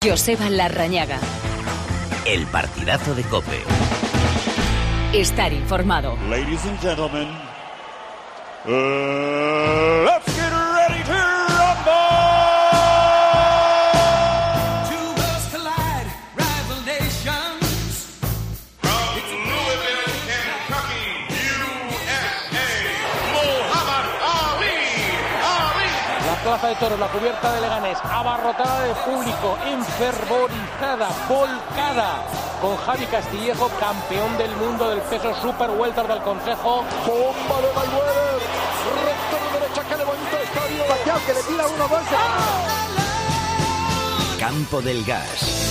Joseba Larrañaga. El partidazo de COPE. Estar informado. Ladies and gentlemen, let's get ready to rumble. Two worlds collide, rival nations. From Louisville, Kentucky, USA, Muhammad Ali. La plaza de toros, la cubierta de Leganés, abarrotada de público, enfervorizada, volcada, con Javi Castillejo, campeón del mundo del peso super welter del Consejo. Bomba de Mayweather, recto de derecha que levanta el estadio. Pacquiao que le tira 1-2. Campo del Gas.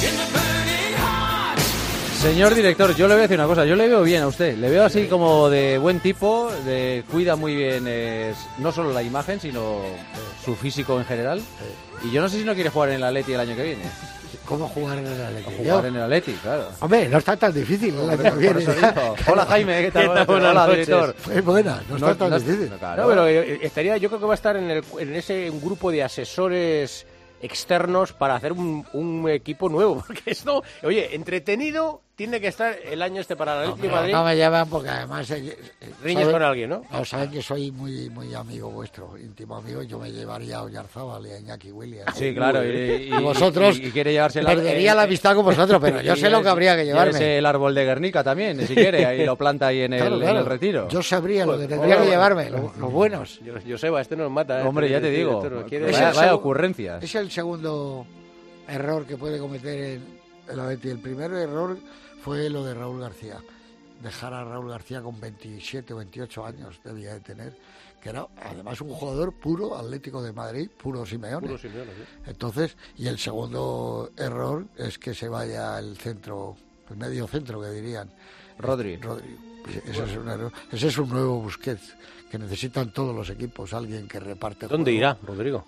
Señor director, yo le voy a decir una cosa, yo le veo bien a usted, le veo así como de buen tipo, cuida muy bien no solo la imagen, sino su físico en general. Y yo no sé si no quiere jugar en el Atleti el año que viene. ¿Cómo jugar en el Atleti? Jugar en el Atleti, claro. Hombre, no está tan difícil el año que viene. Hola Jaime, ¿qué tal? Hola director. Es buena, no está tan difícil. Claro. No, pero estaría, yo creo que va a estar en ese grupo de asesores externos para hacer un equipo nuevo, porque esto, oye, entretenido tiene que estar el año para el Atlético de Madrid. No me llevan porque además riñes con alguien, ¿no? No, saben que soy muy muy amigo vuestro, íntimo amigo. Yo me llevaría a Oyarzábal y a Iñaki Williams. Sí, claro. Y vosotros y quiere llevarse perdería la amistad con vosotros, pero yo sé lo que habría que llevarme. Llévese el árbol de Guernica también, si quiere, ahí lo planta ahí en el retiro. Yo sabría lo que tendría que llevarme, los buenos. Joseba, este nos mata, ¿eh? Hombre, ya te digo, vaya ocurrencias. Es el segundo error que puede cometer el Atleti. El primer error fue lo de Raúl García. Dejar a Raúl García con 27 o 28 años debía de tener, que era además un jugador puro Atlético de Madrid, puro Simeone. Puro Simeone, sí. Entonces, y el segundo error es que se vaya el centro, el medio centro que dirían. Rodri. Ese es un error. Ese es un nuevo Busquets que necesitan todos los equipos, alguien que reparte. ¿Dónde irá, Rodrigo?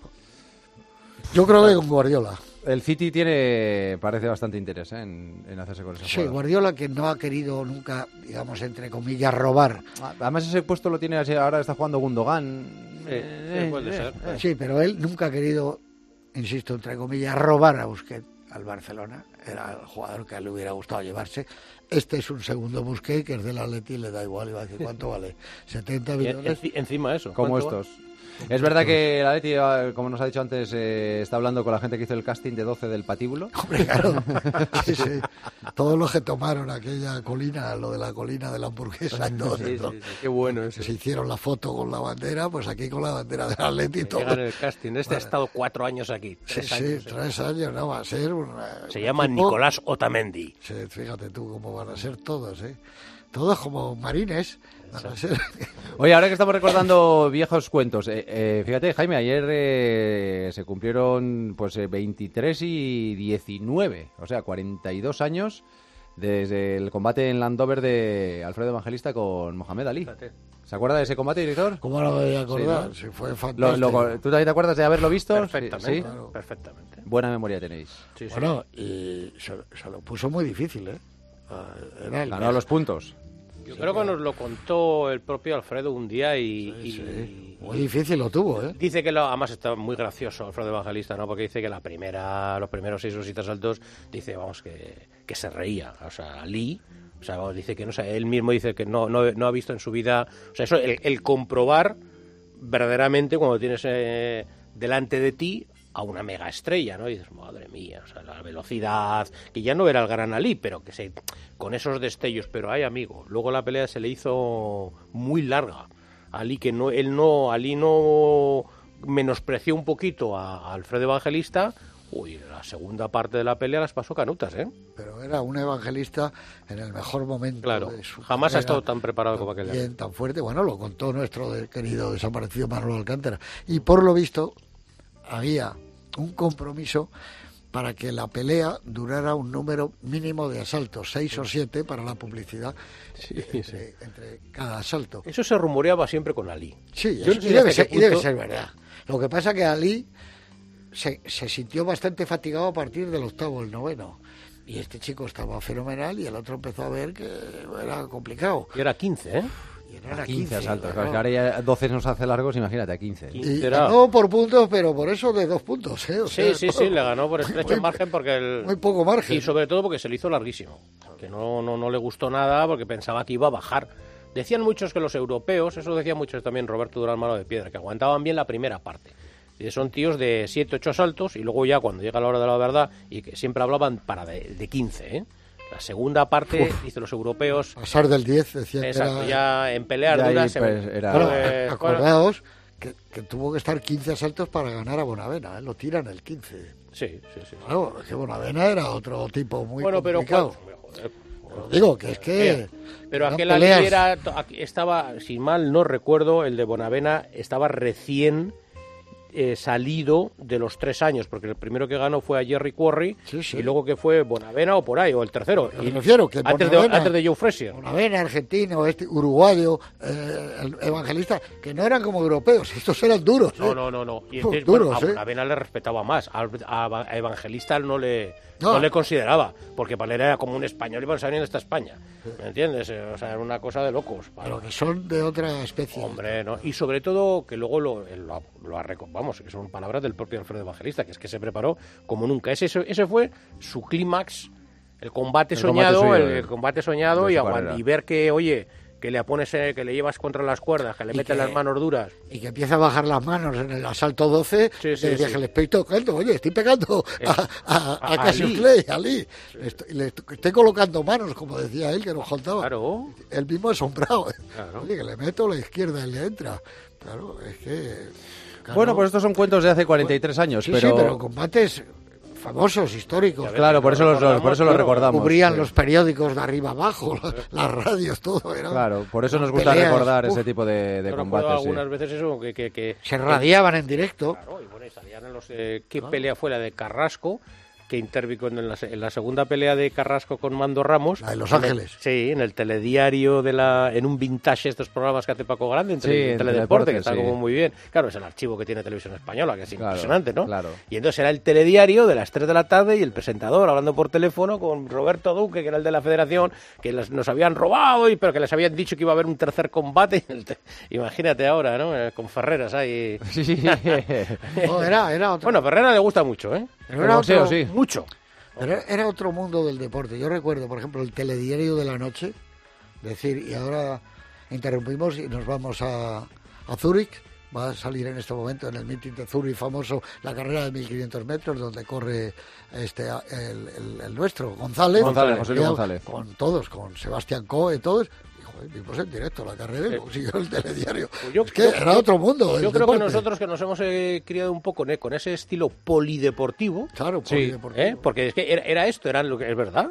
Yo creo que con Guardiola. El City parece bastante interés en hacerse con esa jugada. Sí, Guardiola que no ha querido nunca, digamos, entre comillas, robar. Además ese puesto lo tiene ahora, está jugando Gundogan. Puede ser. Sí, pero él nunca ha querido, insisto, entre comillas, robar a Busquets al Barcelona. Era el jugador que le hubiera gustado llevarse. Este es un segundo Busquets que es del Atleti y le da igual. Iba a decir, ¿cuánto vale? 70 millones. Encima eso. Como estos. Es verdad que el Atleti, como nos ha dicho antes, está hablando con la gente que hizo el casting de 12 del patíbulo. Hombre, claro. Sí. Todos los que tomaron aquella colina, lo de la colina de la hamburguesa. Sí. Qué bueno eso. Se hicieron la foto con la bandera, pues aquí con la bandera del Atleti. Llegan el casting. Ha estado 4 años aquí. 3 años. 3 años, no, va a ser se llama Nicolás Otamendi. Sí, fíjate tú cómo van a ser todos, Todos como marines. Oye, ahora que estamos recordando viejos cuentos, fíjate, Jaime, ayer se cumplieron 23 y 19, o sea, 42 años desde el combate en Landover de Alfredo Evangelista con Mohamed Ali. ¿Se acuerda de ese combate, director? ¿Cómo no me voy a acordar? Sí, ¿no? Fue fantástico. ¿Tú también te acuerdas de haberlo visto? Perfectamente. ¿Sí? Claro. Perfectamente. Buena memoria tenéis. Sí. Bueno, y se lo puso muy difícil, Ganó los puntos. Yo creo que nos lo contó el propio Alfredo un día y muy difícil lo tuvo, Dice que además está muy gracioso Alfredo Evangelista, ¿no? Porque dice que los primeros 6 o 7 asaltos, dice, vamos, que se reía. O sea, Ali, o sea, vamos, dice que no sé, él mismo dice que no ha visto en su vida, o sea, eso, el comprobar verdaderamente cuando tienes delante de ti a una mega estrella, ¿no? Y dices, madre mía, o sea, la velocidad, que ya no era el gran Ali, pero que con esos destellos, pero ay, amigo, luego la pelea se le hizo muy larga. Ali no menospreció un poquito a Alfredo Evangelista. Uy, la segunda parte de la pelea las pasó canutas, Pero era un Evangelista en el mejor momento. Claro, de su jamás carrera, ha estado tan preparado como aquel. Bien, tan fuerte. Bueno, lo contó nuestro querido desaparecido Manolo Alcántara. Y por lo visto había un compromiso para que la pelea durara un número mínimo de asaltos, 6 o 7 para la publicidad entre cada asalto. Eso se rumoreaba siempre con Ali. Sí, y debe ser verdad. Lo que pasa que Ali se sintió bastante fatigado a partir del 8º, el 9º. Y este chico estaba fenomenal y el otro empezó a ver que era complicado. Y era 15, Y eran A 15 asaltos. claro. Claro, que ahora ya 12 nos hace largos, imagínate, a 15. Y Era- ganó por puntos, pero por eso de 2 puntos, ¿eh? O sea, Sí, le ganó por estrecho muy- margen porque muy poco margen. Y sobre todo porque se le hizo larguísimo. Que no le gustó nada porque pensaba que iba a bajar. Decían muchos que los europeos, eso decía muchos también Roberto Durán Mano de Piedra, que aguantaban bien la primera parte. Y son tíos de 7, 8 asaltos y luego ya cuando llega la hora de la verdad, y que siempre hablaban de 15, ¿eh? La segunda parte, dice los europeos, Pasar del 10, decían exacto, que era... ya en pelear Ya ahí, duras... pues, era- Bueno, pues, acordaos que tuvo que estar 15 asaltos para ganar a Bonavena, ¿eh? Lo tiran el 15. sí. Claro, es que Bonavena era otro tipo muy Bueno, pero complicado. joder, Digo que es que... pero eran aquel peleas. Ali estaba, si mal no recuerdo, el de Bonavena estaba recién salido de los 3 años, porque el primero que ganó fue a Jerry Quarry, Sí, sí. y luego que fue Bonavena o por ahí, o el tercero. Me refiero que antes Bonavena- de Joe Frazier. Bonavena, argentino, uruguayo, el evangelista, que no eran como europeos, estos eran duros. ¿eh? No. Y entonces, Duros, bueno, a ¿eh? Bonavena le respetaba más. A Evangelista no le No. consideraba, porque para él era como un español y para salir esta España. ¿Me entiendes? O sea, era una cosa de locos. Pero que son de otra especie. Hombre, ¿no? Y sobre todo que luego lo vamos, que son palabras del propio Alfredo Evangelista, que es que se preparó como nunca. Ese fue su clímax, el combate soñado, suyo, el combate soñado de y, su carrera. y ver que, oye, que le pones, que le llevas contra las cuerdas, que le Y metes que- las manos duras. Y que empieza a bajar las manos en el asalto 12, Sí, que le estoy tocando, oye, estoy pegando a Cassius Ali. Clay, a Ali. Le estoy colocando manos, como decía él, que nos contaba. Claro. El mismo asombrado. Claro. Oye, que le meto a la izquierda y le entra. Claro, es que... claro. Bueno, pues estos son cuentos de hace 43 años, Sí, pero... sí, pero combates famosos, históricos. Claro, por eso lo recordamos. Cubrían sí. los periódicos de arriba abajo, las radios, todo. Eran Claro, por eso nos gusta peleas, recordar uf. ese tipo de Yo recuerdo combates. sí. algunas veces eso, que Se radiaban en directo. Claro, y bueno, y salían en los... ¿Qué pelea fue la de Carrasco? Que intervino en la segunda pelea de Carrasco con Mando Ramos. La de Los En el- Ángeles. Sí, en el telediario en un vintage, estos programas que hace Paco Grande, en Sí, en Teledeporte, que Teledeporte, está sí. como muy bien. Claro, es el archivo que tiene Televisión Española, que es Claro, impresionante, ¿no? claro. Y entonces era el telediario de las 3 de la tarde y el presentador hablando por teléfono con Roberto Duque, que era el de la Federación, que nos habían robado, pero que les habían dicho que iba a haber un tercer combate. Imagínate ahora, ¿no? Con Ferreras ahí. Sí. No, era otro, Bueno, Ferreras le gusta mucho, ¿eh? pero el era boxeo, otro- sí. Mucho. pero era otro mundo del deporte. Yo recuerdo, por ejemplo, el telediario de la noche, decir, y ahora interrumpimos y nos vamos a Zúrich. Va a salir en este momento en el meeting de Zúrich famoso la carrera de 1500 metros donde corre el nuestro, González. José Luis Ya, González. Con todos, con Sebastián Coe, todos. Y, joder, vimos en directo la carrera y siguió el telediario. Es que era otro mundo. el Yo creo que deporte. nosotros que nos hemos criado un poco con ese estilo polideportivo, Claro, Sí, polideportivo. porque es que era esto, era lo que es verdad.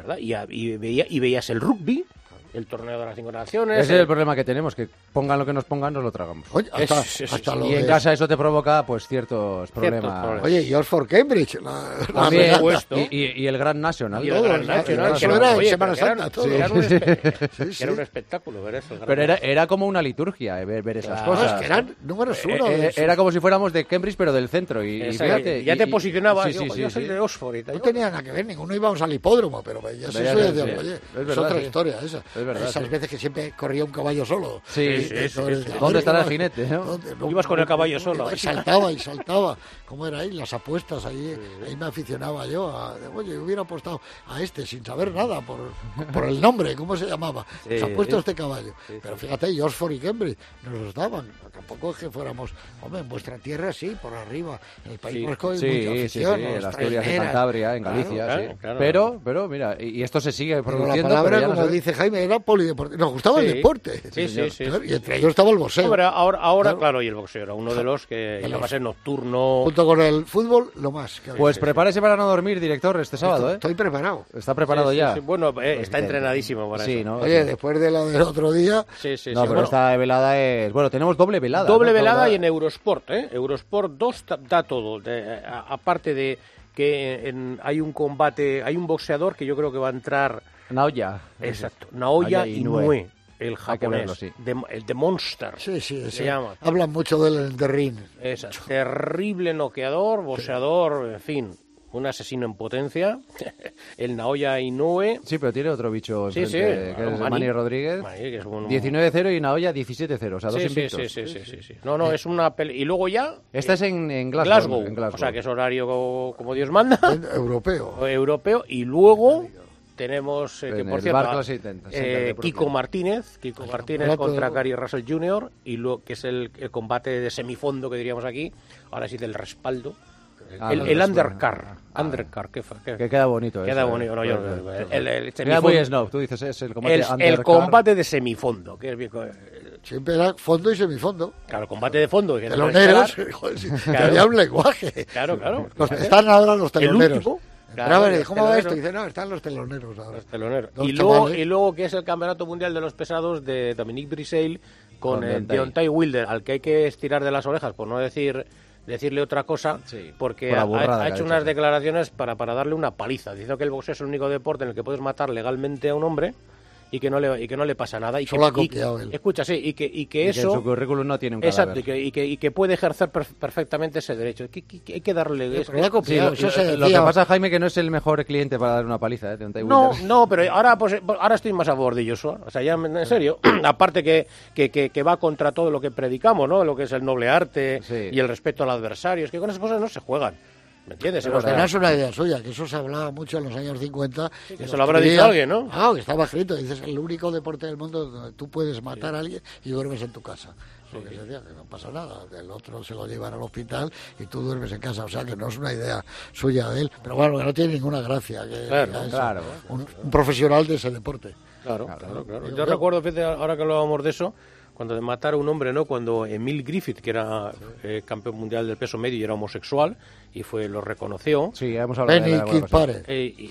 Y veías el rugby, el torneo de las 5 naciones. Ese es el problema que tenemos, que pongan lo que nos pongan, nos lo tragamos. Oye, hasta, Es- hasta lo Y en de- casa eso te provoca pues ciertos problemas. problemas. Oye, y Oxford Cambridge. La También, regata. supuesto. y el Grand National. Y el todo, Gran el Nacional, eso que era en oye, Semana pero que Santa, todo. que era un Sí, sí. era un espectáculo ver eso. Pero era como una liturgia ver esas Claro. cosas. No, es que eran números uno. de esos. Era como si fuéramos de Cambridge, pero del centro. Y Exacto, fíjate, ya te y- posicionabas, sí, yo soy sí. de Oxford y tal. No tenía nada que ver, ninguno íbamos al hipódromo, pero veías Veías eso y eso, decías, sí. oye, Es es verdad, otra sí. historia esa. Es verdad, Esas sí. veces que siempre corría un caballo solo. Sí, sí, Entonces, sí. a ver, ¿Dónde estará el ¿dónde? jinete, no? ¿Dónde? Ibas con el caballo solo. Y saltaba. ¿Cómo era ahí? Las apuestas ahí me aficionaba yo. Oye, hubiera apostado a este sin saber nada por el nombre, ¿cómo se llamaba? Sí, Se ha puesto sí. este caballo. Pero fíjate, y Oxford y Cambridge nos los daban. Tampoco es que fuéramos, hombre, en vuestra tierra sí, por arriba. En el País Sí. Vasco hay Sí, mucha sí, afición. en los Asturias, en traineras. Cantabria, en Claro, Galicia, claro, sí. claro. Pero mira, y esto se sigue Pero la produciendo. palabra, pero ya no como se ve. dice Jaime, era polideportivo. Nos gustaba el Sí. deporte. Sí, sí, sí, Claro, sí. Y entre ellos estaba el boxeo. Hombre, ahora, Claro. claro, y el boxeo era uno de los que De y los- además es nocturno. Junto con el fútbol, lo más. que había. Pues prepárese para no dormir, director, este sábado, ¿eh? Estoy preparado. Está preparado Sí, sí, ya. sí. Bueno, está entrenadísimo para Sí, eso. ¿no? Oye, después de la del otro día, Sí, sí, No, sí. pero Bueno, esta velada es... Bueno, tenemos doble velada. doble ¿no? velada y en Eurosport, ¿eh? Eurosport 2 da todo. Aparte de que hay un combate, hay un boxeador que yo creo que va a entrar. Naoya. Exacto. Naoya Inoue, el Hay que japonés. verlo, sí. El de Monster. sí, Se ese. llama. Hablan mucho del de ring. Terrible noqueador, boxeador, en fin. un asesino en potencia, el Naoya Inoue. Sí, pero tiene otro bicho Sí, enfrente, sí, que es Manny Manny Rodríguez. Manny, que es un... 19-0 y Naoya 17-0, o sea, dos Sí, invictos. sí. No, es una pelea. Y luego ya... Esta es en Glasgow, en Glasgow. o sea, que es horario como Dios manda. Europeo. Y luego tenemos, que En por el cierto, Barclays Center de Brooklyn. Kiko Martínez contra Gary Russell Jr., y lo que es el combate de semifondo, que diríamos aquí, ahora sí del respaldo. El undercard. Undercard, que queda bonito. Queda eso, bonito, no, el queda muy snob, tú dices, es el combate undercard. El combate de semifondo, que es bien... Siempre era fondo y semifondo. Claro, combate de fondo. Que teloneros, que había un lenguaje. Claro. Están ahora los teloneros. El último, ¿cómo va esto? Dice, no, están los teloneros ahora. Los teloneros. Los Y luego que es el Campeonato Mundial de los Pesados de Dominique Breazeale con Deontay Wilder, al que hay que estirar de las orejas, por no decirle otra cosa, porque ha hecho unas declaraciones para darle una paliza. Dice que el boxeo es el único deporte en el que puedes matar legalmente a un hombre y que no le pasa nada. Y solo ha copiado él. Escucha, sí, y que eso... en su currículum no tiene un cadáver. Exacto, y que puede ejercer perfectamente ese derecho. Hay que darle... Pero lo ha copiado, lo que pasa, Jaime, que no es el mejor cliente para dar una paliza, No, pero ahora estoy más a favor de Joshua. O sea, ya en serio, aparte que va contra todo lo que predicamos, ¿no? Lo que es el noble arte y el respeto al adversario. Es que con esas cosas no se juegan. ¿Me entiendes? Pero no es una idea suya, que eso se hablaba mucho en los años 50. Que se lo habrá dicho alguien, ¿no? Que estaba escrito. Dices, el único deporte del mundo donde tú puedes matar a alguien y duermes en tu casa. Porque se decía que no pasa nada. El otro se lo llevan al hospital y tú duermes en casa. O sea, que no es una idea suya de él. Pero bueno, que no tiene ninguna gracia. Claro. Un profesional de ese deporte. Claro. Yo recuerdo, fíjate, ahora que hablábamos de eso, cuando de matar a un hombre, ¿no? Cuando Emil Griffith, que era campeón mundial del peso medio y era homosexual, y lo reconoció. Sí, hemos hablado de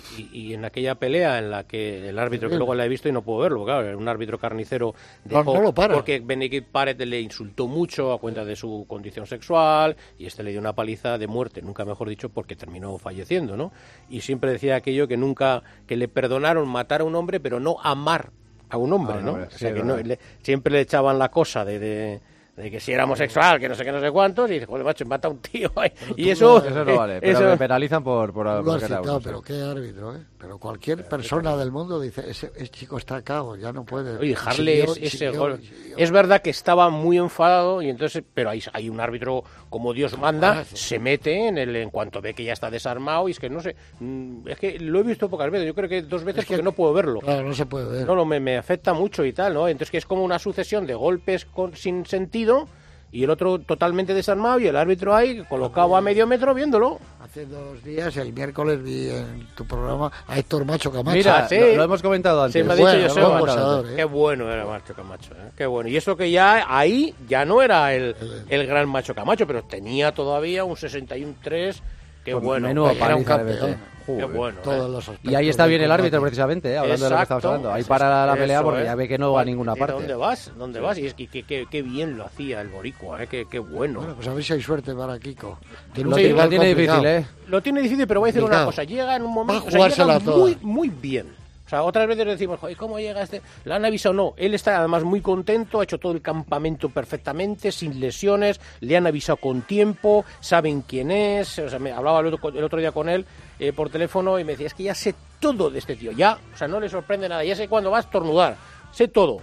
y en aquella pelea en la que el árbitro, que luego la he visto y no puedo verlo, claro, era un árbitro carnicero, no lo para. Porque Benny Keith Parrott le insultó mucho a cuenta de su condición sexual, y le dio una paliza de muerte, nunca mejor dicho, porque terminó falleciendo, ¿no? Y siempre decía aquello que le perdonaron matar a un hombre, pero no amar a un hombre, ¿no? O sea, que siempre le echaban la cosa de que si era homosexual, que no sé qué, no sé cuántos, y dice, joder, macho, mata a un tío. Y eso no vale, pero me penalizan por pero qué árbitro, ¿eh? Pero cualquier persona del mundo dice, ese chico está acabado, ya no puede. Oye, dejarle ese gol. Es verdad que estaba muy enfadado, y entonces, pero hay un árbitro como Dios manda, se mete en cuanto ve que ya está desarmado, y es que no sé, es que lo he visto pocas veces, yo creo que 2 veces porque no puedo verlo. Claro, no se puede ver. No, me afecta mucho y tal, ¿no? Entonces que es como una sucesión de golpes sin sentido, y el otro totalmente desarmado, y el árbitro ahí colocado a medio metro viéndolo. Hace 2 días, el miércoles, vi en tu programa a Héctor Macho Camacho. Mira, lo hemos comentado antes. Sí, me ha dicho yo, qué bueno era Macho Camacho, qué bueno. Y eso que ya ahí ya no era el gran Macho Camacho, pero tenía todavía un 61-3. Qué bueno. Era un campeón. Qué bueno. Y ahí está bien el árbitro, precisamente, hablando de lo que estamos hablando. Ahí para la pelea porque ya ve que no va a ninguna parte. ¿Dónde vas? Y es que qué bien lo hacía el boricua, qué bueno. Bueno, pues a ver si hay suerte para Kiko. Lo tiene difícil, Lo tiene difícil, pero voy a decir una cosa. Llega en un momento... llega muy bien. O sea, otras veces decimos, joder, ¿cómo llega este? ¿Le han avisado? No, él está además muy contento, ha hecho todo el campamento perfectamente, sin lesiones, le han avisado con tiempo, saben quién es. O sea, me hablaba el otro día con él por teléfono y me decía, es que ya sé todo de este tío, ya, o sea, no le sorprende nada, ya sé cuándo va a estornudar, sé todo.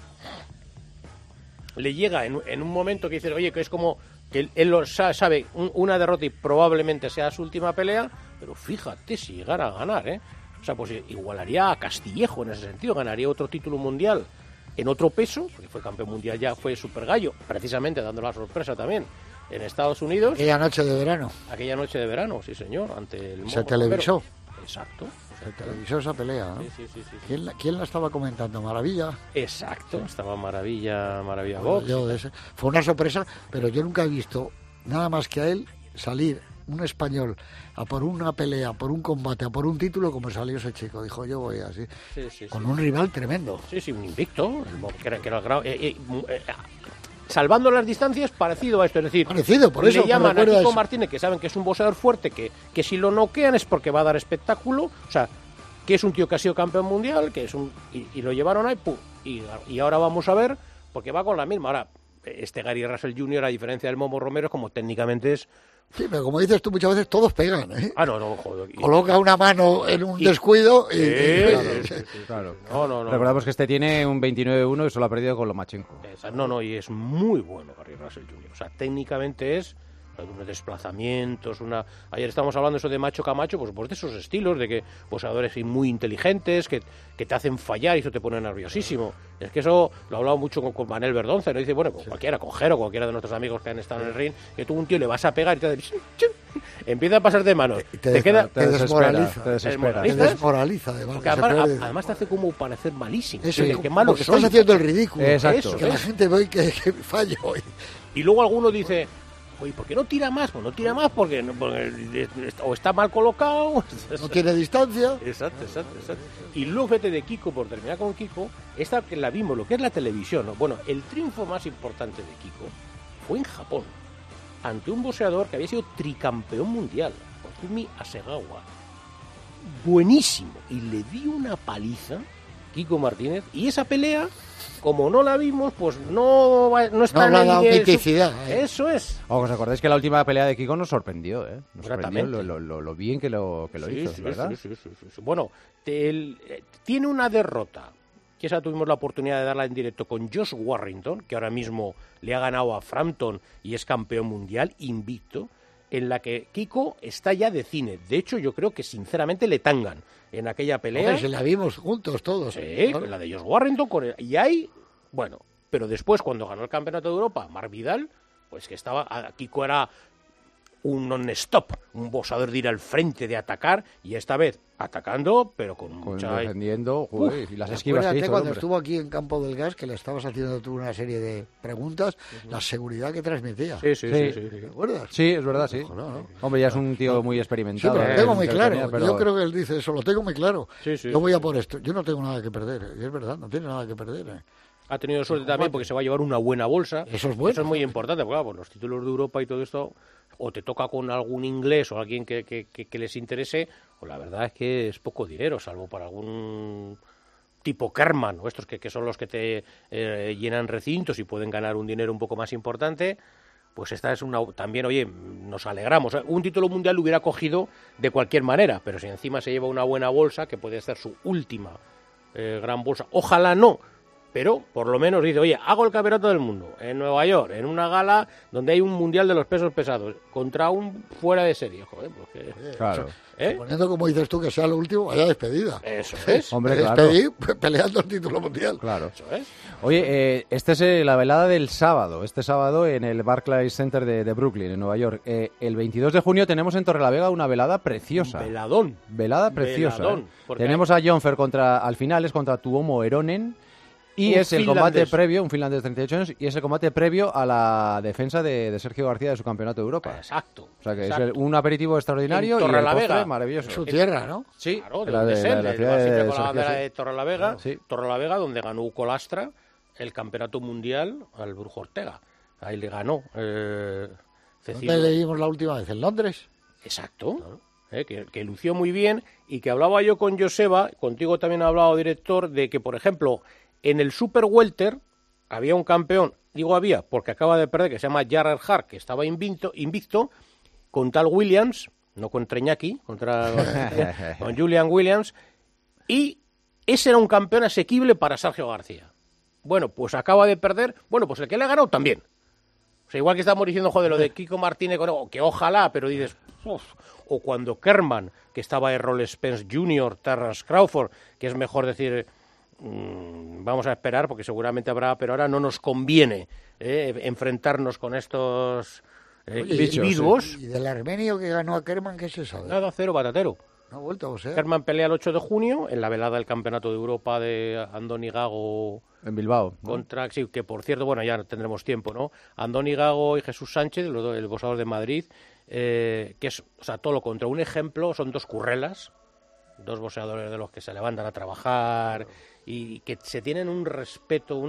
Le llega en un momento que dice, oye, que es como que él lo sabe, una derrota y probablemente sea su última pelea, pero fíjate si llegara a ganar, O sea, pues igualaría a Castillejo en ese sentido, ganaría otro título mundial en otro peso, porque fue campeón mundial, ya fue super gallo, precisamente dando la sorpresa también en Estados Unidos. Aquella noche de verano. Aquella noche de verano, sí señor, ante el Se televisó. Exacto. Se televisó esa pelea, ¿no? Sí. ¿Quién la estaba comentando? ¿Maravilla? Exacto, estaba Maravilla Box. Fue una sorpresa, pero yo nunca he visto nada más que a él salir un español a por una pelea, por un combate, a por un título, como salió ese chico. Dijo, yo voy así. Con un rival tremendo. Sí, un invicto. Salvando las distancias, parecido a esto. Es decir, por eso le llaman a Kiko Martínez, que saben que es un boxeador fuerte, que si lo noquean es porque va a dar espectáculo. O sea, que es un tío que ha sido campeón mundial, que es y lo llevaron ahí, ¡pum! Y ahora vamos a ver, porque va con la misma. Ahora, Gary Russell Jr., a diferencia del Momo Romero, como técnicamente es Sí, pero como dices tú, muchas veces todos pegan, ¿eh? Ah, no, joder. Coloca una mano en un descuido y... Claro. No. Recordamos que este tiene un 29-1 y solo ha perdido con Lomachenko. No, y es muy bueno Gary Russell Jr. O sea, técnicamente es unos desplazamientos, ayer estábamos hablando eso de Macho Camacho, pues de esos estilos, de que boxeadores muy inteligentes, que te hacen fallar y eso te pone nerviosísimo. Es que eso lo he hablado mucho con Manel Verdonce, ¿no? Dice, bueno, pues cualquiera, con Jero, cualquiera de nuestros amigos que han estado en el ring, que tú un tío le vas a pegar y te hace... empieza a pasar de manos. Te desmoraliza. Te desmoraliza, además. Porque además te hace como parecer malísimo. Eso, que malo porque soy. estás haciendo el ridículo. Exacto. Que la gente ve que fallo. Y luego alguno dice... Oye, ¿por qué no tira más? Pues no tira más porque o está mal colocado... No tiene distancia. Exacto. Y luego, fíjate, de Kiko, por terminar con Kiko, esta que la vimos, lo que es la televisión, ¿no? Bueno, el triunfo más importante de Kiko fue en Japón, ante un boxeador que había sido tricampeón mundial, Ozumi Hasegawa. Buenísimo. Y le dio una paliza Kiko Martínez, y esa pelea... Como no la vimos, pues no está en la el autenticidad. Eso es. ¿Os acordáis que la última pelea de Kiko nos sorprendió? Nos sorprendió Exactamente. lo bien que lo hizo, ¿verdad? Sí. Bueno, tiene una derrota, que esa tuvimos la oportunidad de darla en directo con Josh Warrington, que ahora mismo le ha ganado a Frampton y es campeón mundial invicto, en la que Kiko está ya de cine. De hecho, yo creo que sinceramente le tangan en aquella pelea. Hombre, se la vimos juntos todos. Sí, la de Josh Warrington. Y ahí, bueno, pero después cuando ganó el Campeonato de Europa, Marc Vidal, pues que Kiko era un non-stop, un boxeador de ir al frente, de atacar, y esta vez atacando, pero con mucha... defendiendo, joder, y las esquivas que hizo, cuando estuvo aquí en Campo del Gas, que le estabas haciendo tú una serie de preguntas, la seguridad que transmitía. Sí. ¿Te acuerdas? Sí, es verdad, sí. No. Hombre, ya es un tío muy experimentado. Sí, pero lo tengo muy claro. Pero... Yo creo que él dice eso, lo tengo muy claro. Sí. Yo voy a por esto. Yo no tengo nada que perder. Y es verdad, no tiene nada que perder. Ha tenido suerte también porque se va a llevar una buena bolsa. Eso es bueno. Eso es muy importante, porque claro, los títulos de Europa y todo esto, o te toca con algún inglés o alguien que les interese, o la verdad es que es poco dinero, salvo para algún tipo Kerman, o estos que son los que te llenan recintos y pueden ganar un dinero un poco más importante. Pues esta es también, oye, nos alegramos. Un título mundial lo hubiera cogido de cualquier manera, pero si encima se lleva una buena bolsa, que puede ser su última gran bolsa, ojalá no. Pero, por lo menos, dice, oye, hago el campeonato del mundo en Nueva York, en una gala donde hay un mundial de los pesos pesados, contra un fuera de serie, joder, porque... Claro. Suponiendo, como dices tú, que sea lo último, vaya despedida. Eso es. Hombre, despedir peleando el título mundial. Claro. Eso es. Oye, esta es la velada del sábado. Este sábado en el Barclays Center de Brooklyn, en Nueva York. El 22 de junio tenemos en Torrelavega una velada preciosa. Veladón. Velada preciosa. Veladón, tenemos a Jonfer al final es contra Tuomo Eronen. Y es el combate previo, un finlandés de 38 años, y es el combate previo a la defensa de Sergio García de su campeonato de Europa. Exacto. O sea que es un aperitivo extraordinario y el postre maravilloso. Su tierra, ¿no? Sí, claro, de donde es él. La ciudad de Torrelavega, claro, sí. Torrelavega, donde ganó Uco Lastra el campeonato mundial al Brujo Ortega. Ahí le ganó ¿Dónde le dimos la última vez? ¿En Londres? Exacto. Claro. Que lució muy bien, y que hablaba yo con Joseba, contigo también ha hablado, director, de que, por ejemplo, en el Super Welter había un campeón, digo había porque acaba de perder, que se llama Jarrett Hart, que estaba invicto con tal Williams, no con Treñaki, con Julian Williams, y ese era un campeón asequible para Sergio García. Bueno, pues acaba de perder, bueno, pues el que le ha ganado también. O sea, igual que estamos diciendo, joder, lo de Kiko Martínez, que ojalá, pero dices, uf. O cuando Kerman, que estaba Errol Spence Jr., Terrence Crawford, que es mejor decir... vamos a esperar porque seguramente habrá, pero ahora no nos conviene enfrentarnos con estos individuos. ¿Y del armenio que ganó a Kerman qué se sabe? Nada, cero batatero. No ha vuelto, o sea. Kerman pelea el 8 de junio en la velada del Campeonato de Europa de Andoni Gago en Bilbao, ¿no? Contra, sí, que por cierto, bueno, ya tendremos tiempo, ¿no? Andoni Gago y Jesús Sánchez, el boxeador de Madrid, que es, o sea, todo lo contra. Un ejemplo, son dos currelas, dos boxeadores de los que se levantan a trabajar y que se tienen un respeto,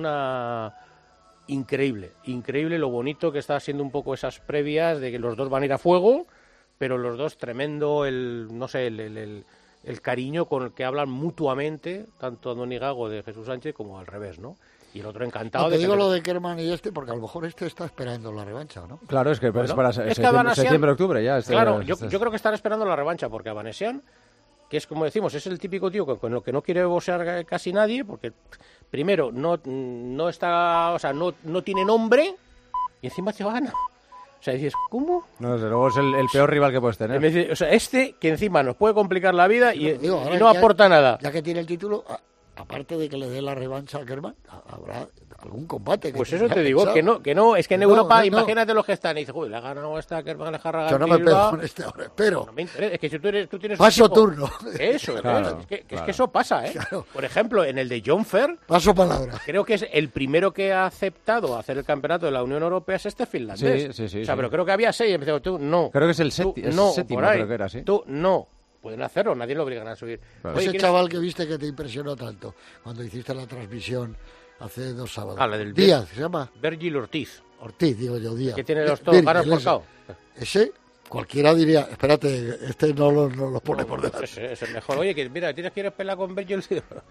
increíble lo bonito que está siendo un poco esas previas de que los dos van a ir a fuego, pero los dos tremendo el cariño con el que hablan mutuamente, tanto Andoni Gago de Jesús Sánchez como al revés, ¿no? Y el otro encantado No, te de digo tener- lo de Kerman y porque a lo mejor está esperando la revancha, ¿no? Claro, es que Bueno, es para es que Avanesian- septiembre, octubre ya. Claro, yo creo que están esperando la revancha, porque Avanesian, que es como decimos, es el típico tío con lo que no quiere boxear casi nadie, porque primero no está, o sea, no tiene nombre y encima te gana. O sea, dices, ¿cómo? No, desde luego es el peor rival que puedes Y me tener. dice, o sea, que encima nos puede complicar la vida y Digo, ahora no ya- aporta nada. Ya que tiene el título, aparte de que le dé la revancha a Kerman, habrá algún combate. Pues que eso tenga te digo, pensado. que no, es que en No, Europa, no. imagínate los que están y dices, joder, le ha ganado esta Kerman Alejarraga. Yo no me pego con este ahora, espero. No me interesa, es que si tú tienes Paso un tipo- turno. Eso, Claro, es que claro. eso pasa, ¿eh? Claro. Por ejemplo, en el de John Fer, Paso palabra. creo que es el primero que ha aceptado hacer el campeonato de la Unión Europea es este finlandés. Sí, O sea, sí. pero creo que había 6 y empezó tú, no. Creo que es el Tú, séptimo, por ahí. creo que era, sí. Tú, no. Pueden hacerlo, nadie lo obligan a subir. Claro. Oye, Ese ¿quieres- chaval que viste que te impresionó tanto cuando hiciste la transmisión hace 2 sábados. Ah, la del Díaz, ¿se llama? Virgil Ortiz, Ortiz, digo yo, Díaz. que tiene los Virgil, ganas por ese. cao. Ese, cualquiera diría, espérate, este no lo pone por delante. Ese es el mejor. Oye, que mira, ¿tienes que ir a pelear con Virgil?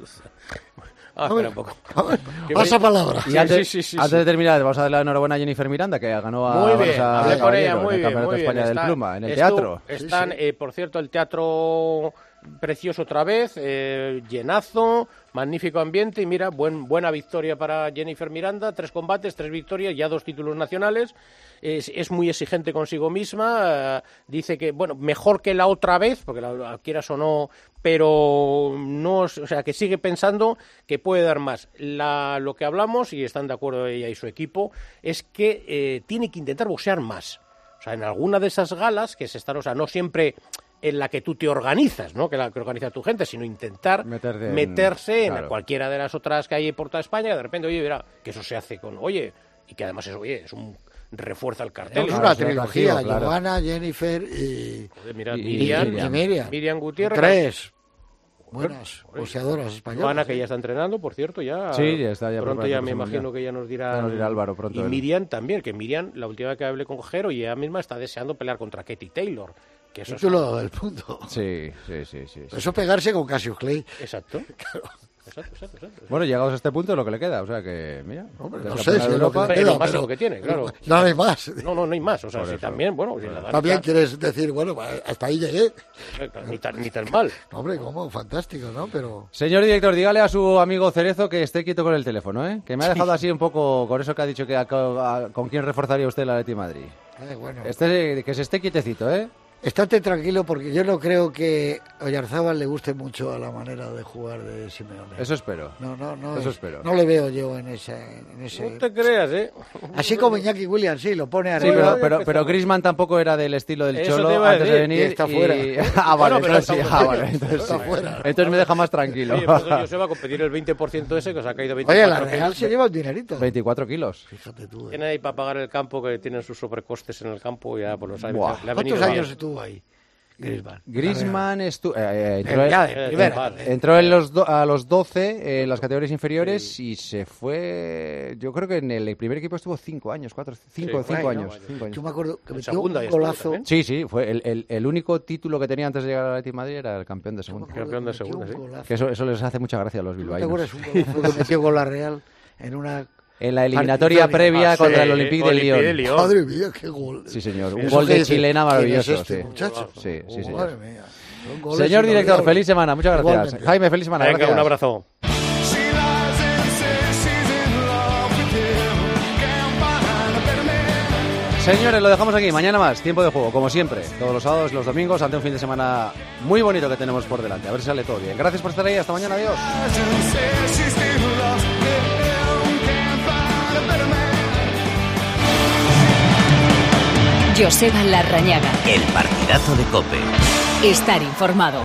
A Espera ver, un poco. a ver, Que pasa me- palabra. Y antes, sí. antes de terminar, vamos a darle la enhorabuena a Jennifer Miranda, que ganó a Muy bien, Vanessa hablé con ella, Caballero muy en el bien, Campeonato muy de España bien. del Pluma, en el Estu- teatro. Están, Sí, sí. por cierto, el teatro precioso otra vez, llenazo, magnífico ambiente y mira, buena victoria para Jennifer Miranda, 3 combates, 3 victorias, ya 2 títulos nacionales. Es muy exigente consigo misma, dice que, bueno, mejor que la otra vez, porque la quieras o no, pero no, o sea, que sigue pensando que puede dar más. Lo que hablamos, y están de acuerdo ella y su equipo, es que tiene que intentar boxear más. O sea, en alguna de esas galas que se están, o sea, no siempre en la que tú te organizas, ¿no? Que la que organiza tu gente, sino intentar meterse en claro. cualquiera de las otras que hay por toda España, que de repente, oye, verá, que eso se hace con, oye, y que además eso, oye, es un refuerza el cartel. Es Claro, una es un trilogía, atractivo, claro. Johanna, Jennifer y Joder, mira, y Miriam Miriam. Gutiérrez. 3 buenas boxeadoras españolas. Joana, que ya está entrenando, por cierto, ya. Sí, ya está, ya pronto preparando ya el me próximo imagino mundial. que ya nos dirá. Ya nos dirá Álvaro pronto Y él. Miriam también, que Miriam, la última vez que hablé con Jero, y ella misma está deseando pelear contra Katie Taylor. Que eso es... Título del punto. Sí. Eso pegarse con Cassius Clay. Exacto. Exacto. Bueno, llegados a este punto es lo que le queda, o sea que, mira. Hombre, del no sé Campeonato si de es lo que Europa- le Pero queda, más pero- lo que tiene, claro. No hay más. No hay más. O sea, Por si eso. también, bueno, si la dan También quieres decir, bueno, hasta ahí llegué. ni tan mal. Hombre, cómo, fantástico, ¿no? Pero Señor director, dígale a su amigo Cerezo que esté quieto con el teléfono, ¿eh? Que me ha dejado así un poco con eso que ha dicho que con quién reforzaría usted el Atleti Madrid. bueno. Que se esté quietecito, ¿eh? Estate tranquilo porque yo no creo que Oyarzábal le guste mucho a la manera de jugar de Simeone. Eso espero. No, Eso espero. No le veo yo en ese... No te creas, ¿eh? Así como Iñaki Williams, sí, lo pone Sí, arriba. pero Griezmann tampoco era del estilo del Eso Cholo te iba a antes de decir, venir. que está fuera. Ah, vale, Bueno, pero entonces sí. está Ah, fuera. vale, entonces Está sí. fuera. Entonces me deja más tranquilo. Oye, pues yo se va a competir el 20% ese que os ha caído 24 Oye, la Real kilos. se lleva un dinerito. 24 kilos. Fíjate tú. Tiene ahí para pagar el campo, que tienen sus sobrecostes en el campo y ya pues los ha, Buah. le ha venido ¿Cuántos bien. años estuvo ahí, Griezmann? Griezmann entró, Ya, de primera. vale. entró a los 12 en las categorías inferiores y se fue. Yo creo que en el primer equipo estuvo 5 años, 5 Bueno, años. 5 años. Yo me acuerdo que En metió segunda un ya estuvo golazo. también. Sí, fue el único título que tenía antes de llegar al Atlético de Madrid era el campeón de segunda. Campeón de Metió segunda, un sí. golazo. Que eso les hace mucha gracia a los ¿Te bilbaínos. acuerdas un golazo que metió con la Real en una... En la eliminatoria Partido previa Ah, sí, contra el Olympique de Lyon. Madre mía, qué gol. Sí, señor. Un Eso gol que de dice, chilena ¿quién maravilloso. es este Sí. muchacho? Sí, señor. Madre mía. Son goles Señor director, inolvidables. feliz semana. Muchas gracias. Igualmente. Jaime, feliz semana. Venga, Gracias. un abrazo. She lies and says she's in love with him. Can't find a better man. Señores, lo dejamos aquí. Mañana más. Tiempo de juego, como siempre. Todos los sábados y los domingos, ante un fin de semana muy bonito que tenemos por delante. A ver si sale todo bien. Gracias por estar ahí. Hasta mañana. Adiós. And says she's still lost with him. Can't find a better man. Joseba Larrañaga. El partidazo de COPE. Estar informado.